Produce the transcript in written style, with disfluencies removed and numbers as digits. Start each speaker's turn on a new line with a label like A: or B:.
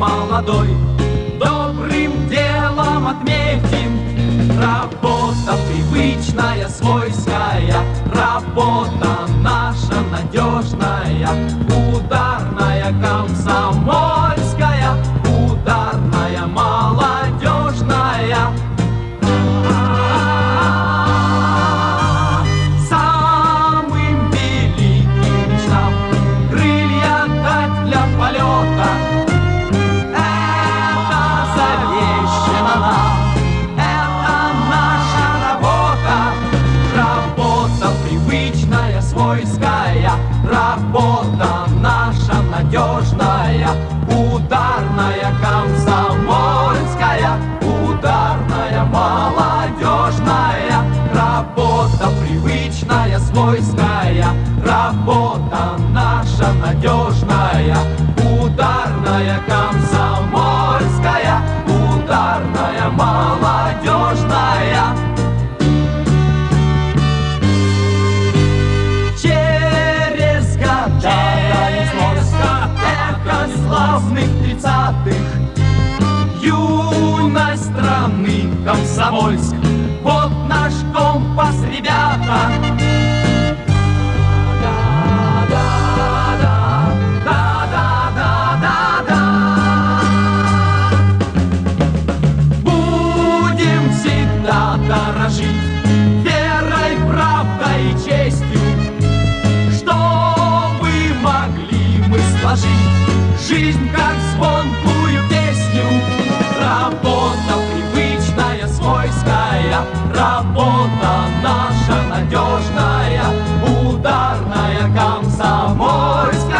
A: молодой. Добрым делом отметим: работа привычная, свойская, работа наша надежная, ударная, комсомольская, ударная, молодежная. Самым великим мечтам крылья дать для полета — это завещено нам, это наша работа. Работа привычная, свойская, работа наша надежная, ударная, комсомольская, ударная, молодежная. Работа привычная, свойская, работа наша надежная, ударная, комсомольская, ударная, молодежная. Через года славных 30-х, юность страны Комсомольск, вот наш компас, ребята. Будем всегда дорожить верой, правдой и честью, чтобы могли мы сложить жизнь как звонкую песню. Работа привычная, свойская, работа наша надежная, ударная, комсомольская.